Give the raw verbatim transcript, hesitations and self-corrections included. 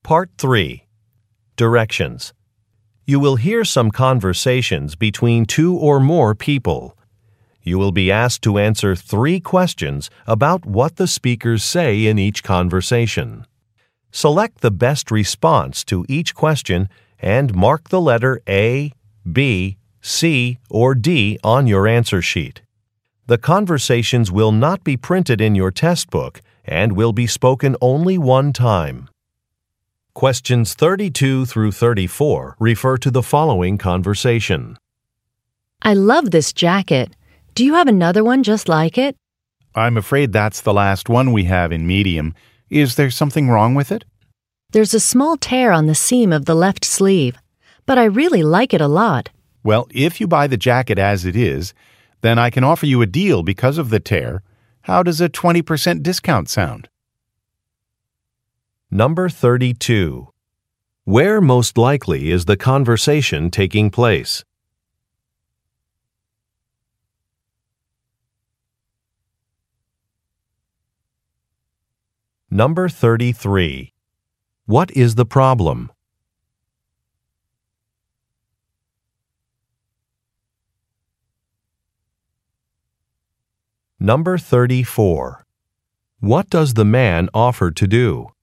Part three. Directions. You will hear some conversations between two or more people. You will be asked to answer three questions about what the speakers say in each conversation. Select the best response to each question and mark the letter A, B, C, or D on your answer sheet. The conversations will not be printed in your test book and will be spoken only one time. Questions thirty-two through thirty-four refer to the following conversation. I love this jacket. Do you have another one just like it? I'm afraid that's the last one we have in medium. Is there something wrong with it? There's a small tear on the seam of the left sleeve, but I really like it a lot. Well, if you buy the jacket as it is, then I can offer you a deal because of the tear. How does a twenty percent discount sound? Number thirty-two. Where most likely is the conversation taking place? Number thirty-three. What is the problem? Number thirty-four. What does the man offer to do?